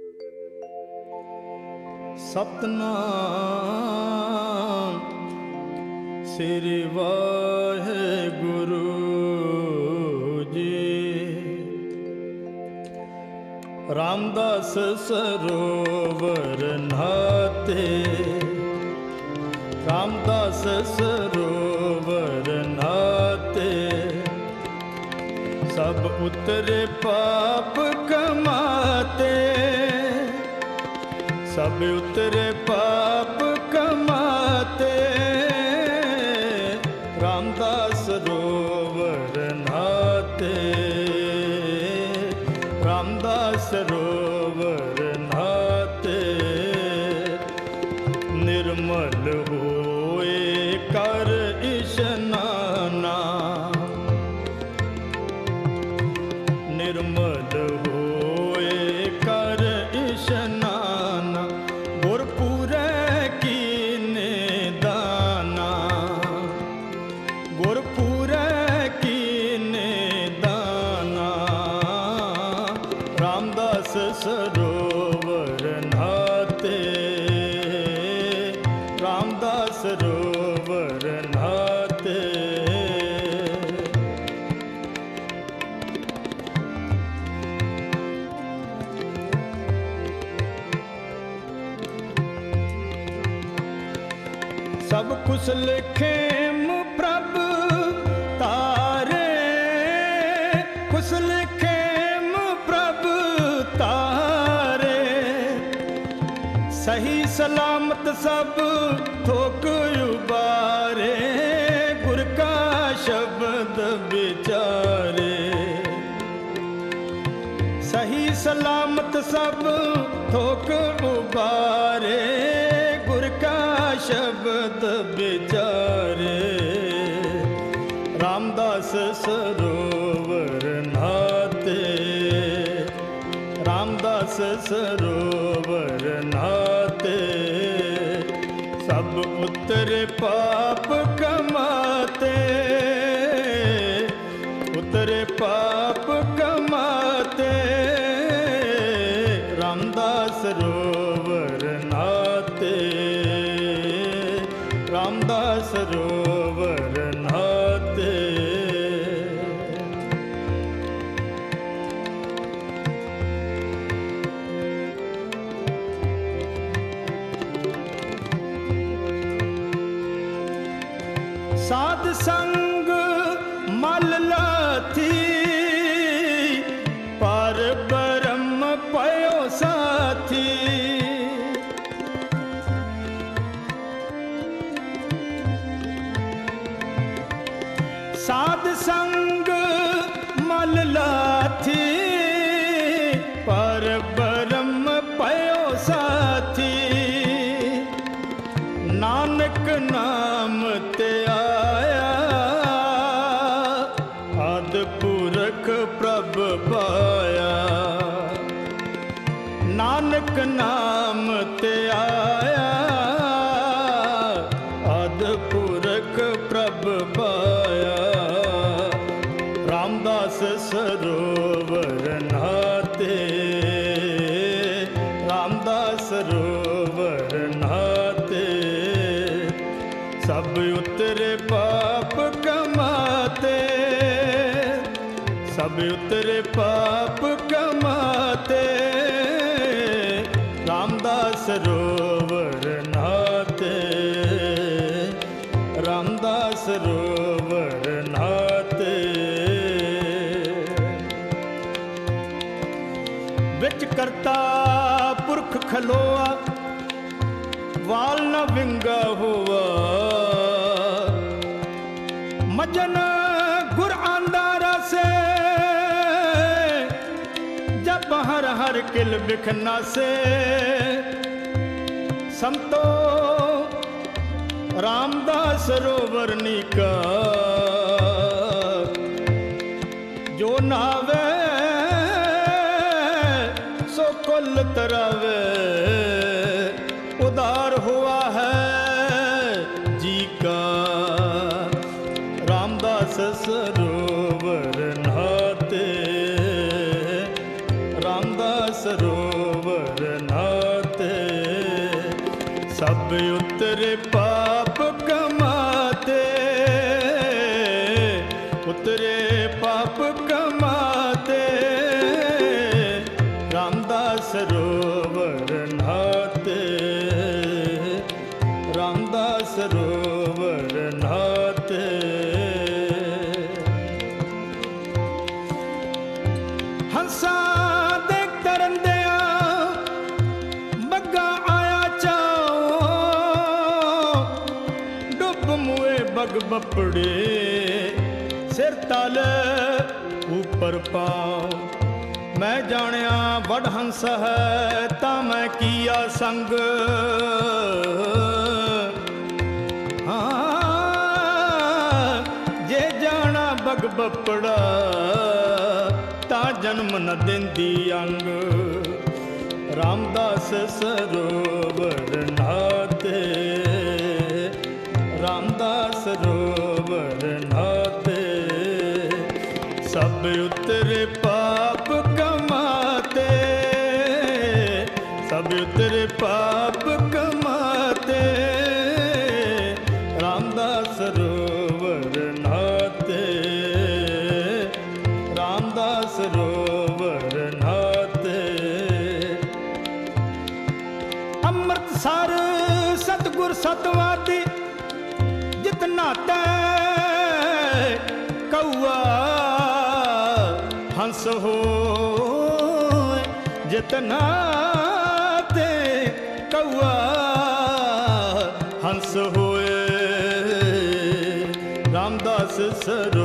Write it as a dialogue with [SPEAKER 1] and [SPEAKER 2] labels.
[SPEAKER 1] ਸਤਨਾਮ ਸ੍ਰੀ ਵਾਹਿਗੁਰੂ ਜੀ। ਰਾਮਦਾਸ ਸਰੋਵਰ ਨਹਾਤੇ, ਰਾਮਦਾਸ ਸਰੋਵਰ ਨਹਾਤੇ, ਸਭ ਉਤਰੇ ਪਾਪ ਕਮਾਤੇ, ਸਭ ਉਤਰੇ ਪਾਪ ਕਮਾਤੇ, ਰਾਮਦਾਸ ਸਰੋਵਰ ਨਹਾਤੇ, ਰਾਮਦਾਸ ਸਰੋਵਰ ਨਹਾਤੇ, ਨਿਰਮਲ ਹੋਏ ਕਰ ਇਸ਼ਨਾਨਾ, ਨਿਰਮਲ ਹੋਏ ਕਰ ਇਸ਼ਨਾਨਾ, ਗੁਰਪੂਰੈ ਕੀਨੇ ਦਾਨਾ, ਗੁਰਪੂਰੈ ਕੀਨੇ ਦਾਨਾ, ਰਾਮਦਾਸ ਸਰੋਵਰ ਨਹਾਤੇ, ਰਾਮਦਾਸ ਸਰੋਵਰ ਨਹਾਤੇ। ਸਭ ਕੁਸਲ ਖੇਮ ਪ੍ਰਭ ਤਾਰੇ, ਕੁਸਲ ਖੇਮ ਪ੍ਰਭ ਤਾਰੇ, ਸਹੀ ਸਲਾਮਤ ਸਭ ਥੋਕ ਉਬਾਰੇ, ਗੁਰ ਕਾ ਸ਼ਬਦ ਵਿਚਾਰੇ, ਸਹੀ ਸਲਾਮਤ ਸਭ ਥੋਕ ਉਬਾਰੇ, ਗੁਰ ਕਾ ਸ਼ਬਦ ਵਿਚਾਰੇ, ਰਾਮਦਾਸ ਸਰੋਵਰ ਨਹਾਤੇ, ਰਾਮਦਾਸ ਸਰੋਵਰ ਨਹਾਤੇ, ਸਭ ਉਤਰੇ ਪਾਪ ਕਮਾਤੇ, ਉਤਰੇ ਪਾਪ ਕਮਾਤੇ, ਰਾਮਦਾਸ ਸਰੋਵਰ ਨਹਾਤੇ, ਰਾਮਦਾਸ ਸਰੋਵਰ ਨਹਾਤੇ। ਸਾਧ ਸੰਗ ਮਲ ਲਾਥੀ, ਪਰ ਬ੍ਰਹਮ ਪਇਓ ਸਾਥੀ, ਸਾਧ ਸੰਗ ਮਲ ਲਾਥੀ, ਪਰ ਬ੍ਰਹਮ ਪਇਓ ਸਾਥੀ, ਨਾਨਕ ਨਾਮ ਤੇ ਆਇਆ, ਆਦਿ ਪੁਰਖ ਪ੍ਰਭ ਪਾਇਆ, ਨਾਨਕ ਨਾਮ ਤੇ ਆਇਆ, ਆਦਿ ਪੁਰਖ ਪ੍ਰਭ ਪਾਇਆ, ਰਾਮਦਾਸ ਸਰੋਵਰ ਨਹਾਤੇ, ਰਾਮਦਾਸ ਸਰੋਵਰ ਨਹਾਤੇ, ਸਭ ਉਤਰੇ ਪਾਪ ਕਮਾਤੇ, ਸਭ ਉਤਰੇ ਪਾਪ ਕਮਾਤੇ, ਰਾਮਦਾਸ ਸਰੋਵਰ ਨਹਾਤੇ, ਰਾਮਦਾਸ ਸਰੋਵਰ ਨਹਾਤੇ। ਵਿੱਚ ਕਰਤਾ ਪੁਰਖ ਖਲੋਆ, ਵਾਲ ਨ ਵਿੰਗਾ ਹੋਆ, ਮਜਨ ਗੁਰ ਆਂਦਾ ਰਸੇ, ਜਪ ਹਰ ਹਰ ਕਿਲ ਬਿਖਨਾਸੇ, ਸੰਤੋ ਰਾਮਦਾਸ ਸਰੋਵਰ ਨੀਕਾ, ਜੋ ਨਾਵੇ ਸੋ ਕੁਲ ਤਰਾਵੇ, ਉਦਾਰ ਹੁਆ ਹੈ ਜੀ ਕਾ, ਰਾਮਦਾਸ ਸਰੋਵਰ ਨਹਾਤੇ, ਰਾਮ ਦਾ ਸਰੋਵਰ ਨਾਤੇ, ਸਭ ਉਤਰੇ ਪਾਪ ਕਮਾਤੇ, ਉਤਰੇ ਪਾਪ ਕਮਾਤੇ, ਰਾਮ ਦਾ ਸਰੋਵਰ ਨਾਤੇ, ਰਾਮ ਦਾ ਸਰੋਵਰ ਨਾਤੇ। ਹੰਸਾਂ ਦੇ ਕਰੰਦਿਆਂ ਬੱਗਾ ਆਇਆ ਚਾਓ, ਡੁੱਬ ਮੂਏ ਬਗ ਬੱਪੜੇ, ਸਿਰ ਤਲ ਉੱਪਰ ਪਾਓ। ਮੈਂ ਜਾਣਿਆ ਵਡ ਹੰਸ ਹੈ ਤਾਂ ਮੈਂ ਕੀਆ ਸੰਗ, ਹਾਂ ਜੇ ਜਾਣਾ ਬਗ ਬੱਪੜਾ ਤਾਂ ਜਨਮ ਨ ਦਿੰਦੀ ਅੰਗ। ਰਾਮਦਾਸ ਸਰੋਵਰ ਨਾਤੇ, ਰਾਮਦਾਸ ਸਰੋਵਰ ਨਾਤੇ, ਸਭ ਉਤਰੇ ਪਾਪ ਕਮਾਤੇ, ਸਭ ਉਤਰੇ ਪਾਪ ਕਮਾਤੇ, ਰਾਮਦਾਸ ਸਰੋਵਰ ਨਾਤੇ, ਰਾਮਦਾਸ ਸਰੋਵਰ ਨਾਤੇ। ਅੰਮ੍ਰਿਤਸਰ ਸਤਿਗੁਰ ਸਤਵਾਦੀ ਜਿਤ ਨਾਤੈ, ਕਊਆ ਹੰਸ ਹੋਏ ਜਿਤ ਨਾਤੇ, ਕਊਆ ਹੰਸ ਹੋਏ। ਰਾਮਦਾਸ ਸਰ